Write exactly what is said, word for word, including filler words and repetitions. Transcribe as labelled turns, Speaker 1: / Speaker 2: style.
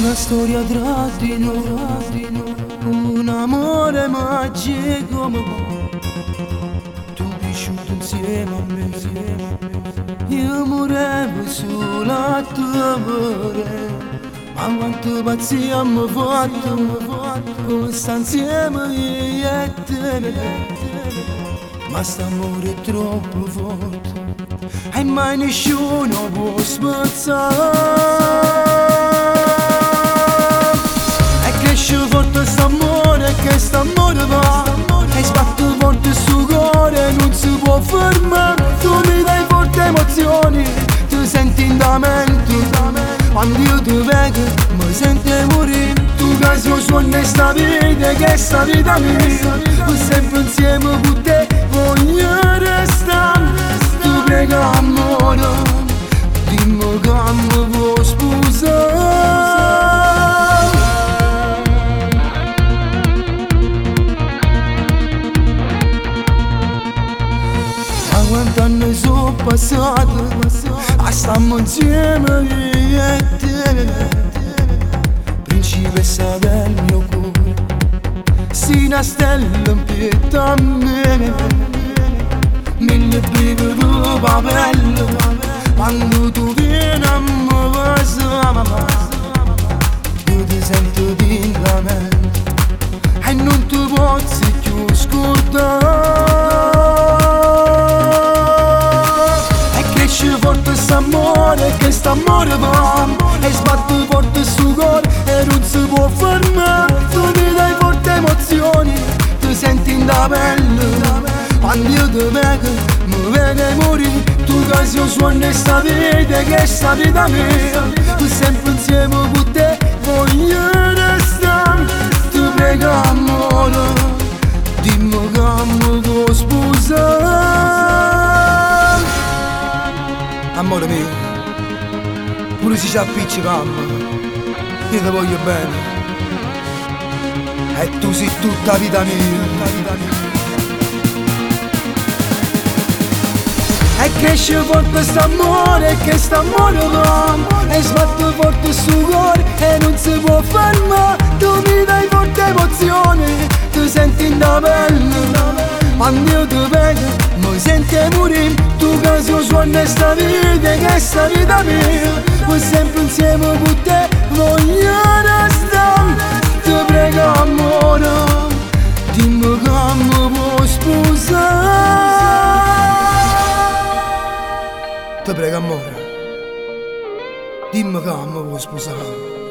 Speaker 1: Una storia tra di noi, un amore magico, tu vissuto insieme a me, io morevo solo a tuo amore, ma quanto pazzia mi fatto, come sta insieme io e te, ma st'amore è troppo forte e mai nessuno può spezzare. Forte st'amore, che st'amore va e sbatte forte sto cuore, non si può fermare. Tu mi dai forti emozioni, ti senti in da mente. Quando io ti vedo mi sento morire. Tu che sei suono sta vita, che sta vita mia, sempre insieme con te voglio restare. Ti prego amore, dimmi che mi vuoi sposare. Quanti anni sono passati, a stiamo insieme io e te, principessa del mio cuore, sei una stella in pietà a me, mille brividi di papello, quando tu vieni a me passare, io ti sento dentro me e non ti posso più scordare. Forte st'amore, che st'amore va e sbatte forte sto cuore e non si può fermare. Tu mi dai forti emozioni, ti senti in da pelle. Quando io ti vedo mi viene morire. Tu che sei suono sta vita, che sta vita mia, tu sempre insieme con te voglio restare. Ti prego amore, dimmi che mi vuoi sposare. Amore mio, pure se ci appiccicammo, io ti voglio bene e tu sei tutta la vita mia. E cresce forte st'amore, che st'amore va e sbatte forte sto cuore e non si può fermare. Tu mi dai forte emozioni, ti senti in da pelle. Quando io ti vedo mi senti morire. Tu che sei suono sta vita, che sta vita mia, poi sempre insieme con te voglio restare. Ti prego amore, dimmi che mi vuoi sposare. Ti prego amore, dimmi che mi vuoi sposare.